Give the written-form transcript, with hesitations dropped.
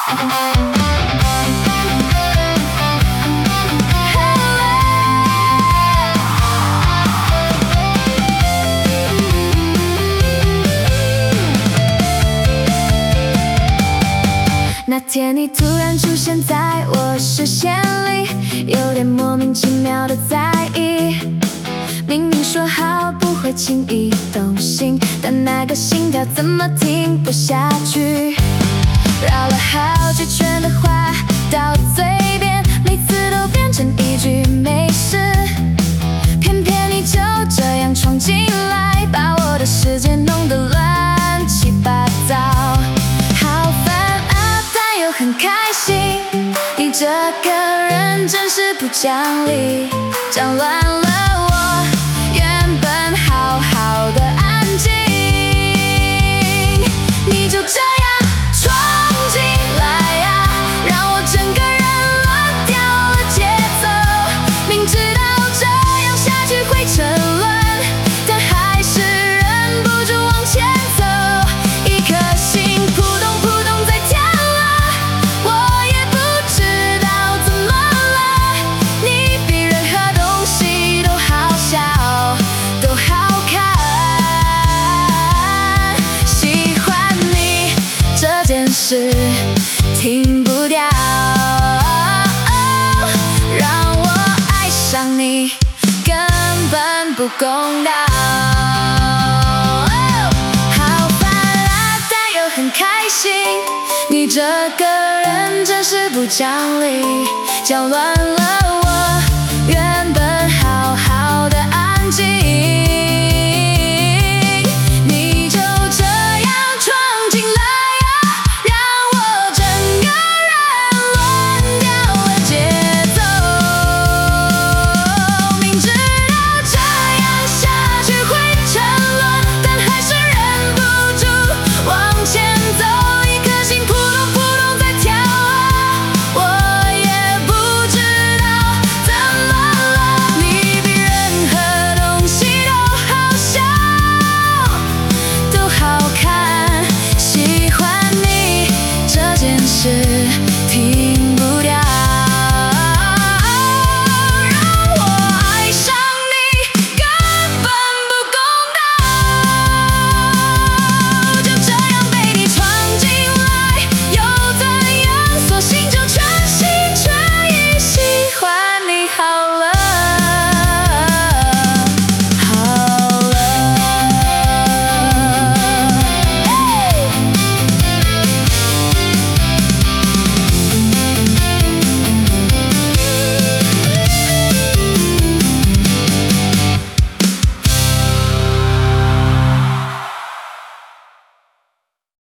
那天你突然出现在我视线里，有点莫名其妙的在意。明明说好不会轻易动心，但那个心跳怎么停不下去？绕了好几圈的话到嘴边，每次都变成一句没事。偏偏你就这样闯进来，把我的世界弄得乱七八糟。好烦啊，但又很开心，你这个人真是不讲理，搅乱了我原本好好的安静。你就这样闯进来啊，让我整个人乱掉了节奏。明知道这样下去会沉沦，但还是忍不住往前走。一颗心扑通扑通在跳啊，我也不知道怎么了。你比任何东西都好笑，都好看。喜欢你这件事停不掉，让我爱上你根本不公道。好烦啊，但又很开心，你这个人真是不讲理，搅乱了我